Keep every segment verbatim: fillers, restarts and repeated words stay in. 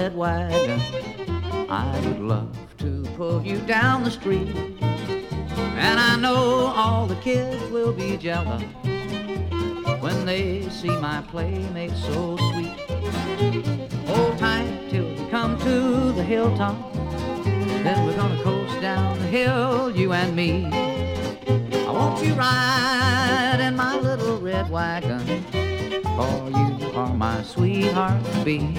red wagon. I would love to pull you down the street, and I know all the kids will be jealous when they see my playmate so sweet. Hold tight till we come to the hilltop, then we're gonna coast down the hill, you and me. I want you ride in my little red wagon, for you are my sweetheart to be.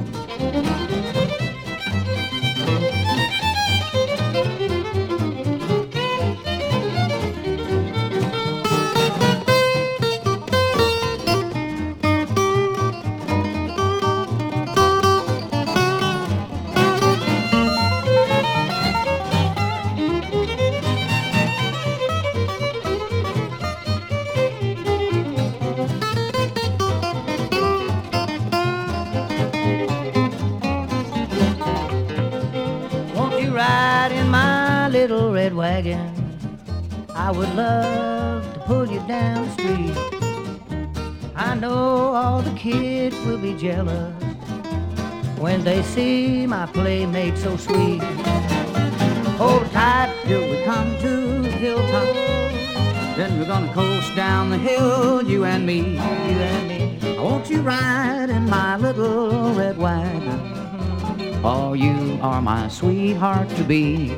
Ride in my little red wagon, I would love to pull you down the street. I know all the kids will be jealous when they see my playmate so sweet. Hold tight till we come to the hilltop, then we're gonna coast down the hill, you and me, you and me. I want you ride in my little red wagon, oh, you are my sweetheart to be.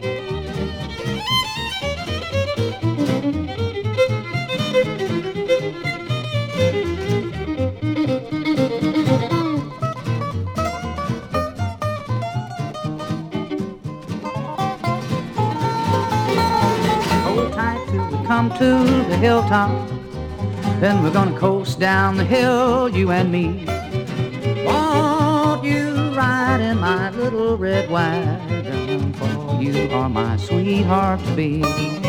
Hold tight till we come to the hilltop, then we're gonna coast down the hill, you and me. Won't you ride in my little red wagon, for you are my sweetheart to be.